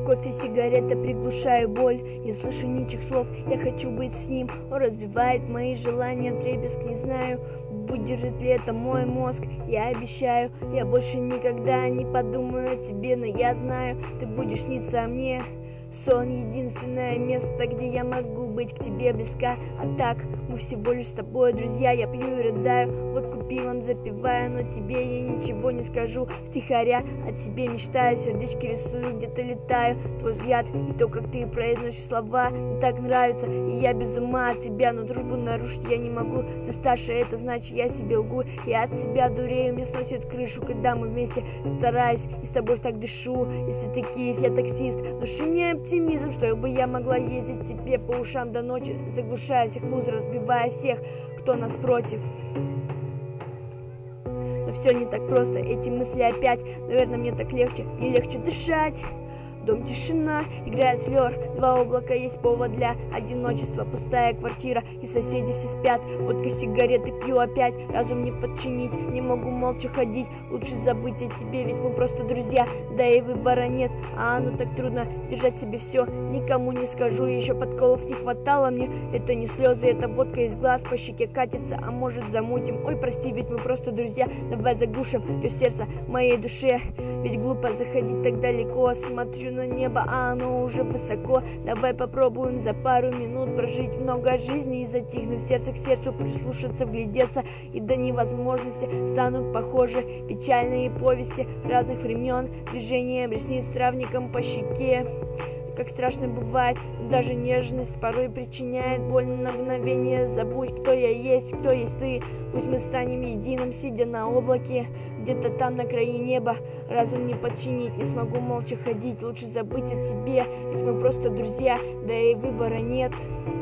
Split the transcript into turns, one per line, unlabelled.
кофе, сигарета, приглушаю боль. Не слышу ничьих слов, я хочу быть с ним. Он разбивает мои желания, вдребезг, не знаю, выдержит ли это мой мозг. Я обещаю, я больше никогда не подумаю о тебе, но я знаю, ты будешь сниться мне. Сон — единственное место, где я могу быть к тебе близка. А так, мы всего лишь с тобой друзья. Я пью и рыдаю, водку пивом запиваю, но тебе я ничего не скажу втихаря. О тебе мечтаю, сердечки рисую, где-то летаю. Твой взгляд и то, как ты произносишь слова, мне так нравится, и я без ума от тебя. Но дружбу нарушить я не могу. Ты старше, это значит, я себе лгу. Я от тебя дурею, мне сносит крышу, когда мы вместе. Стараюсь и с тобой так дышу. Если ты Киев, я таксист. Души мне оптимизм, чтобы я могла ездить тебе по ушам до ночи, заглушая всех музык, разбивая всех, кто нас против. Но все не так просто, эти мысли опять. Наверное, мне так легче, мне легче дышать. Дом тишина, играет флер, два облака, есть повод для одиночества. Пустая квартира и соседи все спят. Водка, сигареты, пью опять, разум не подчинить. Не могу молча ходить, лучше забыть о тебе, ведь мы просто друзья. Да и выбора нет, а оно так трудно держать себе все. Никому не скажу, еще подколов не хватало мне. Это не слезы, это водка из глаз, по щеке катится, а может замутим. Ой, прости, ведь мы просто друзья. Давай заглушим рев сердца моей душе, ведь глупо заходить так далеко. Смотрю на небо, а оно уже высоко. Давай попробуем за пару минут прожить много жизней и затихнуть сердце к сердцу, прислушаться, вглядеться, и до невозможности станут похожи печальные повести разных времен, движением ресниц травником по щеке. Как страшно бывает, даже нежность порой причиняет боль на мгновение. Забудь, кто я есть, кто есть ты. Пусть мы станем единым, сидя на облаке, где-то там на краю неба. Разум не подчинить, не смогу молча ходить. Лучше забыть о тебе, ведь мы просто друзья, да и выбора нет.